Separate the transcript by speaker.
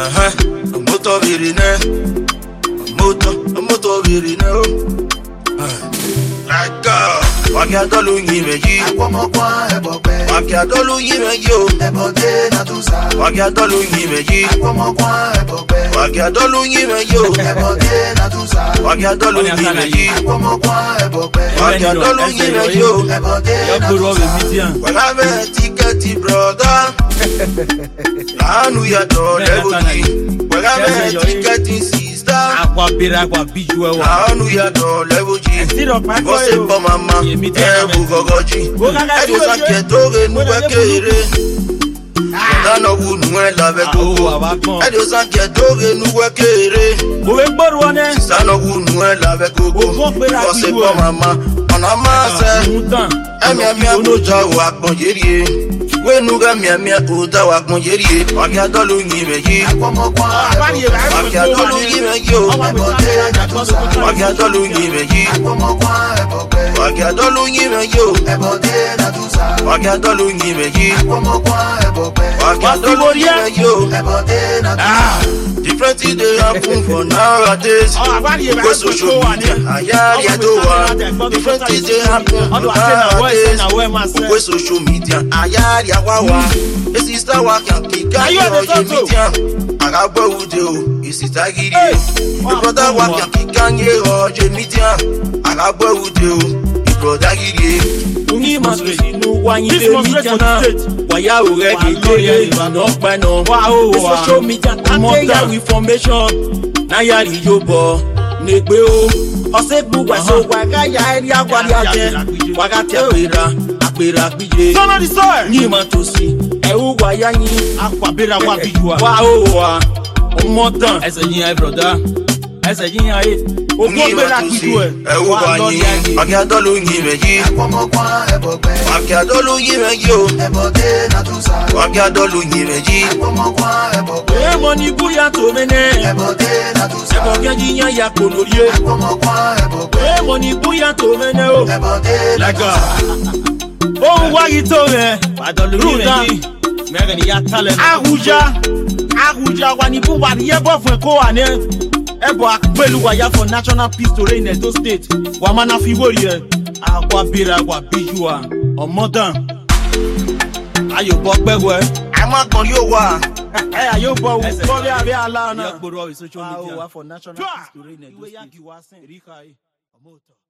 Speaker 1: Moto virine. Moto virine. Like Wakiadolu yimeji. Wakiadolu yimeji. Wakiadolu yimeji. Wakiadolu yimeji. Wakiadolu yimeji. Wakiadolu yimeji. Wagame tiketi brother. Anu ya do levoji. Wagame tiketi sister.
Speaker 2: Aqua bijuwa.
Speaker 1: Anu ya do levoji. Você pa mama. Bugogoji. Edo sanke toge nuwekere. Dano wunwe lave koko. Edo sanke toge nuwekere. Sano wunwe lave koko. Você pa mama. Onamase. Emia muja wakmonjerie. Wenuga mia uta wakmonjerie. Wakiadolu yimeji. Wakiadolu yimeji. Wakiadolu yimeji. Wakiadolu yimeji. Wakiadolu yimeji. Wakiadolu yimeji. Different things they happen for nowadays. Go social media, ayari adowa. Different things they happen for nowadays. Go social media, ayari awawa. The sister waka kika yo media. Agabo ude o, sister gidi. The brother waka kika yo media. Agabo ude o, brother gidi.
Speaker 2: This waya uregi glory no pano. Social media more information. Na yari yobo negbe o. Osebu wa so waga ya area kwari aje. Waga te apera pije. Sono di soil. Ni matosi. Ewu waya yin akwabera wa bijuwa. Wa o wa. Omotan. Ese yin brother. Ese yin aye. Ogbera kijuwe.
Speaker 1: Ewu wa yin. Wakiadolu yimeji. Wakiadolu yimeji. Wakiadolu yimeji.
Speaker 2: Money buya to mene. Eboke jinya ya kolorie. Money buya to mene o. Laga. Oh wagi to me. Adolu yimeji. Megani ya talent. Ahuja wani bu wari ebo fun ko ane. Ebo akpelu waya for national peace to reign Edo state. Wamana fi wori e. Akwa bira akwa bijuwa. Omodan. Ayo bo pewe.
Speaker 1: Ama kan yo wa.
Speaker 2: Ayo bo glory abi Allah na. Yagboro social media for national peace to reign Edo state.